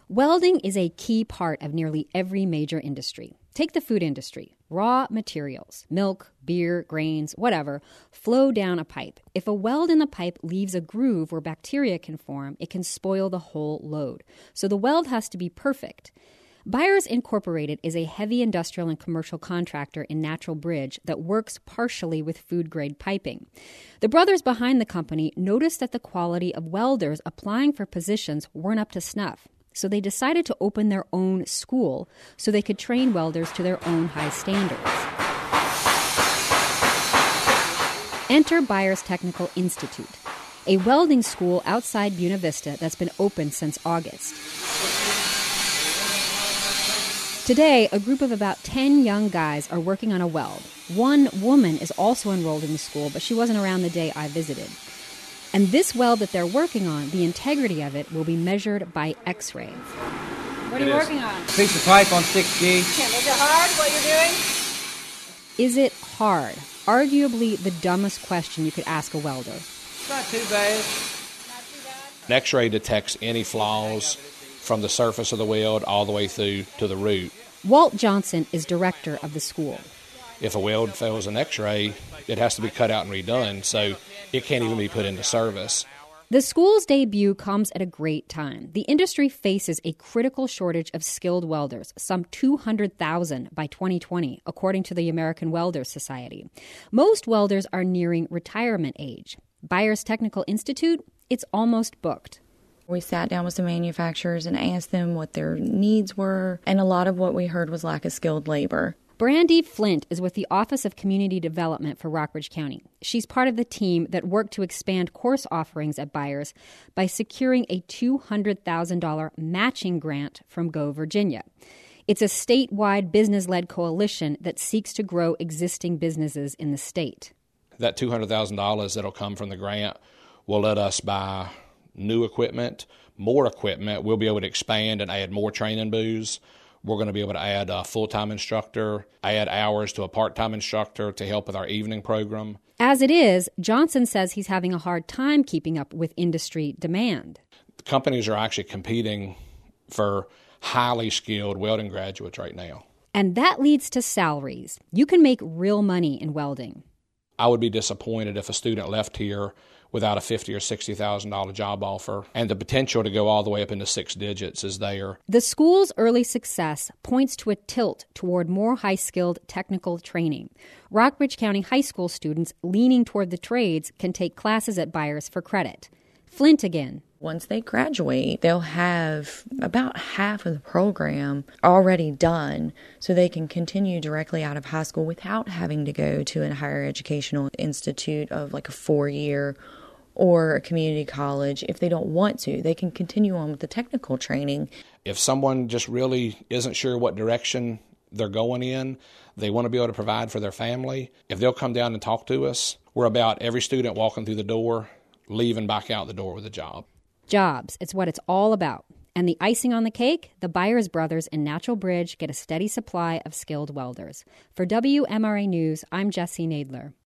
Welding is a key part of nearly every major industry. Take the food industry. Raw materials, milk, beer, grains, whatever, flow down a pipe. If a weld in the pipe leaves a groove where bacteria can form, it can spoil the whole load. So the weld has to be perfect. Byers Incorporated is a heavy industrial and commercial contractor in Natural Bridge that works partially with food-grade piping. The brothers behind the company noticed that the quality of welders applying for positions weren't up to snuff. So they decided to open their own school so they could train welders to their own high standards. Enter Byers Technical Institute, a welding school outside Buena Vista that's been open since August. Today, a group of about 10 young guys are working on a weld. One woman is also enrolled in the school, but she wasn't around the day I visited. And this weld that they're working on, the integrity of it will be measured by X-ray. What are you working on? A piece of pipe on 6G. Is it hard, what you're doing? Is it hard? Arguably the dumbest question you could ask a welder. It's not too bad. Not too bad? An X-ray detects any flaws from the surface of the weld all the way through to the root. Walt Johnson is director of the school. If a weld fails an X-ray, it has to be cut out and redone, so it can't even be put into service. The school's debut comes at a great time. The industry faces a critical shortage of skilled welders, some 200,000 by 2020, according to the American Welders Society. Most welders are nearing retirement age. Byers Technical Institute, it's almost booked. We sat down with some manufacturers and asked them what their needs were, and a lot of what we heard was lack of skilled labor. Brandy Flint is with the Office of Community Development for Rockbridge County. She's part of the team that worked to expand course offerings at Byers by securing a $200,000 matching grant from Go Virginia. It's a statewide business-led coalition that seeks to grow existing businesses in the state. That $200,000 that'll come from the grant will let us buy new equipment, more equipment. We'll be able to expand and add more training booths. We're going to be able to add a full-time instructor, add hours to a part-time instructor to help with our evening program. As it is, Johnson says he's having a hard time keeping up with industry demand. The companies are actually competing for highly skilled welding graduates right now. And that leads to salaries. You can make real money in welding. I would be disappointed if a student left here without a $50,000 or $60,000 job offer, and the potential to go all the way up into six digits is there. The school's early success points to a tilt toward more high-skilled technical training. Rockbridge County High School students leaning toward the trades can take classes at Byers for credit. Flint again. Once they graduate, they'll have about half of the program already done, so they can continue directly out of high school without having to go to a higher educational institute of like a 4-year or a community college. If they don't want to, they can continue on with the technical training. If someone just really isn't sure what direction they're going in, they want to be able to provide for their family, if they'll come down and talk to us, we're about every student walking through the door, leaving back out the door with a job. Jobs, it's what it's all about. And the icing on the cake, the Byers brothers in Natural Bridge get a steady supply of skilled welders. For WMRA News, I'm Jessie Nadler.